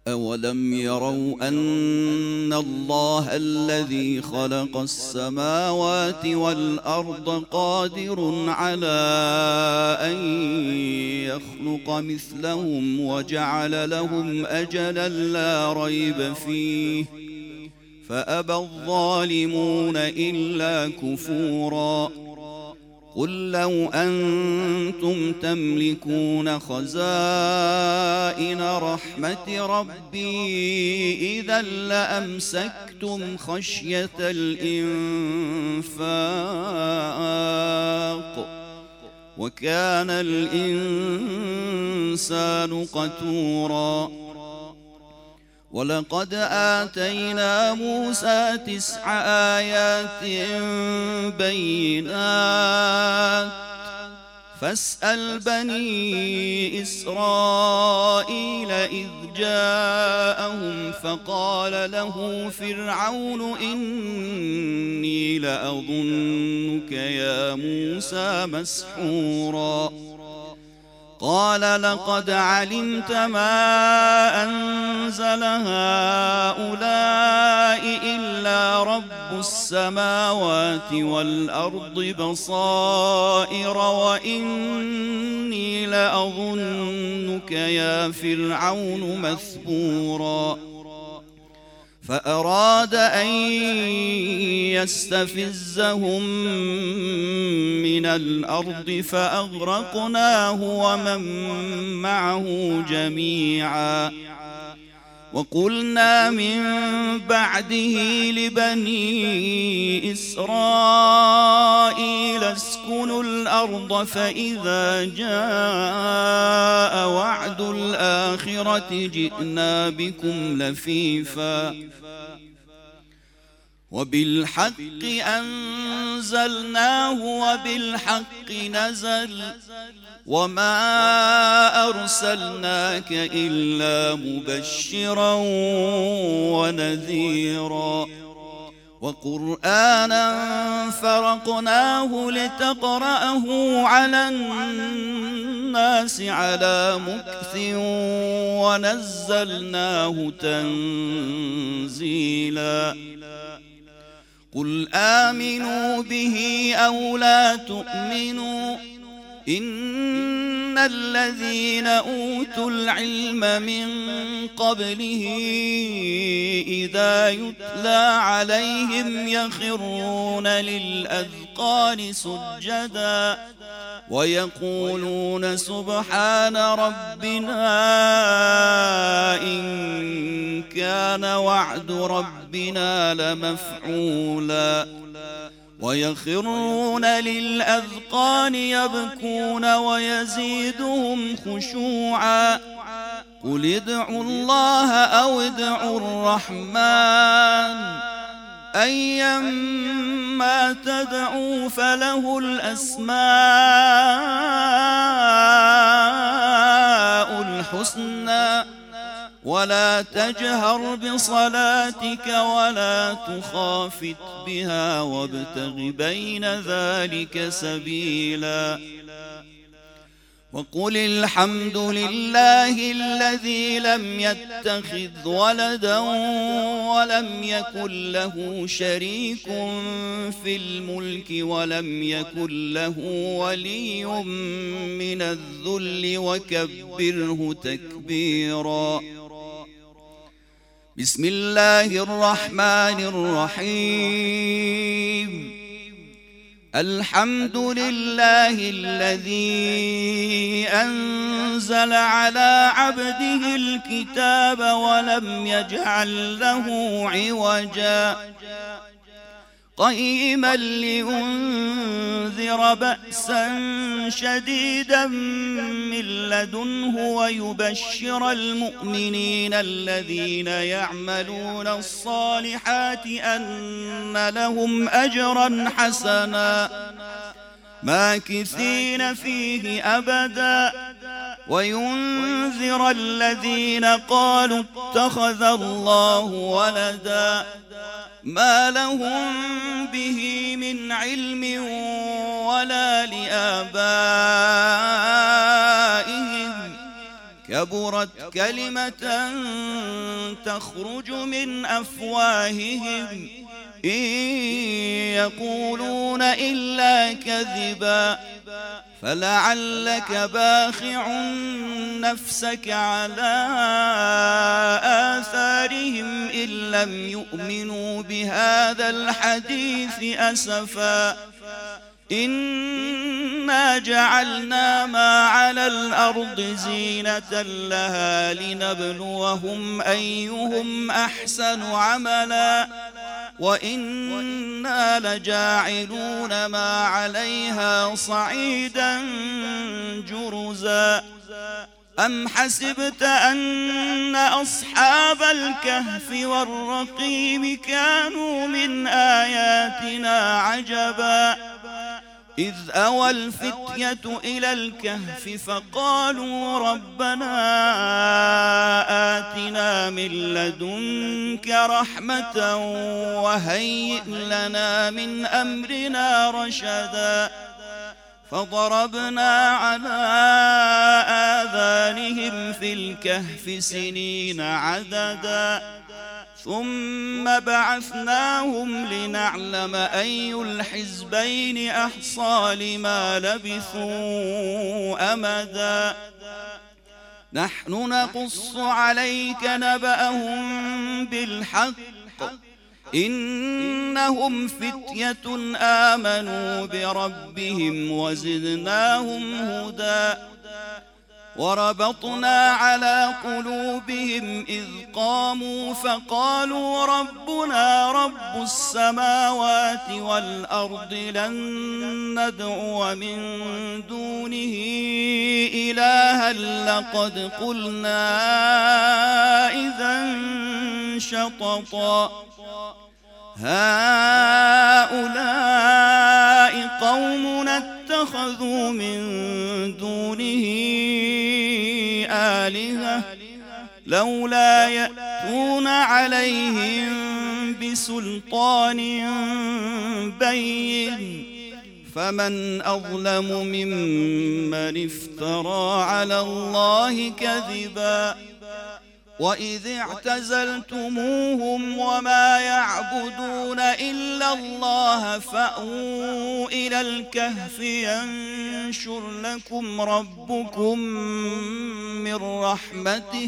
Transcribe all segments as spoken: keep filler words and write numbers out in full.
أولم يروا أن الله الذي خلق السماوات والأرض قادر على أن يخلق مثلهم وجعل لهم أجلا لا ريب فيه فأبى الظالمون إلا كفورا. قل لو أنتم تملكون خزائن رحمة ربي إذا لأمسكتم خشية الإنفاق وكان الإنسان قتورا. ولقد آتينا موسى تسع آيات بينات فاسأل بني إسرائيل إذ جاءهم فقال له فرعون إني لأظنك يا موسى مسحورا. قال لقد علمت ما أنزل هؤلاء إلا رب السماوات والأرض بصائر وإني لأظنك يا فرعون مثبورا. فأراد أن يستفزهم من الأرض فأغرقناه ومن معه جميعا. وقلنا من بعده لبني إسرائيل اسكنوا الأرض فإذا جاء وعد الآخرة جئنا بكم لفيفا وبالحق أنزلناه وبالحق نزل وما أرسلناك إلا مبشرا ونذيرا. وقرآنا فرقناه لتقرأه على الناس على مكث ونزلناه تنزيلا. قل آمنوا به أو لا تؤمنوا إن الذين أوتوا العلم من قبله إذا يتلى عليهم يخرون للأذقان سجدا ويقولون سبحان ربنا إن كان وعد ربنا لمفعولا. ويخرون للأذقان يبكون ويزيدهم خشوعا. قل ادعوا الله أو ادعوا الرحمن أيما تدعوا فله الأسماء الحسنى ولا تجهر بصلاتك ولا تخافت بها وابتغ بين ذلك سبيلا. وقل الحمد لله الذي لم يتخذ ولدا ولم يكن له شريك في الملك ولم يكن له ولي من الذل وكبره تكبيرا. بسم الله الرحمن الرحيم. الحمد لله الذي أنزل على عبده الكتاب ولم يجعل له عوجا قيما لينذر بأسا شديدا من لدنه ويبشر المؤمنين الذين يعملون الصالحات أن لهم أجرا حسنا ماكثين فيه أبدا وينذر الذين قالوا اتخذ الله ولدا ما لهم به من علم ولا لآبائهم كبرت كلمة تخرج من أفواههم إن يقولون إلا كذبا فلعلك باخع نفسك على آثارهم إن لم يؤمنوا بهذا الحديث أسفا إنا جعلنا ما على الأرض زينة لها لنبلوهم أيهم أحسن عملا وإنا لجاعلون ما عليها صعيدا جرزا أم حسبت أن أصحاب الكهف والرقيم كانوا من آياتنا عجبا إذ أوى الفتية إلى الكهف فقالوا ربنا آتنا من لدنك رحمة وهيئ لنا من أمرنا رشدا فضربنا على آذانهم في الكهف سنين عددا ثم بعثناهم لنعلم أي الحزبين أحصى لما لبثوا أمدا نحن نقص عليك نبأهم بالحق إنهم فتية آمنوا بربهم وزدناهم هدى وربطنا على قلوبهم إذ قاموا فقالوا ربنا رب السماوات والأرض لن ندعو من دونه إلها لقد قلنا إذا شططا هؤلاء قومنا اتخذوا من دونه آلهة لولا يأتون عليهم بسلطان بين فمن أظلم ممن افترى على الله كذبا وإذ اعتزلتموهم وما يعبدون إلا الله فأووا إلى الكهف ينشر لكم ربكم من رحمته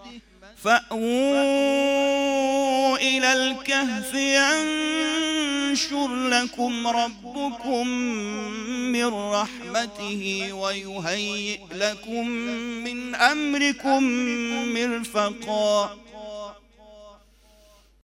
فأووا إلى الكهف ينشر لكم ربكم من رحمته ويهيئ لكم من أمركم مرفقا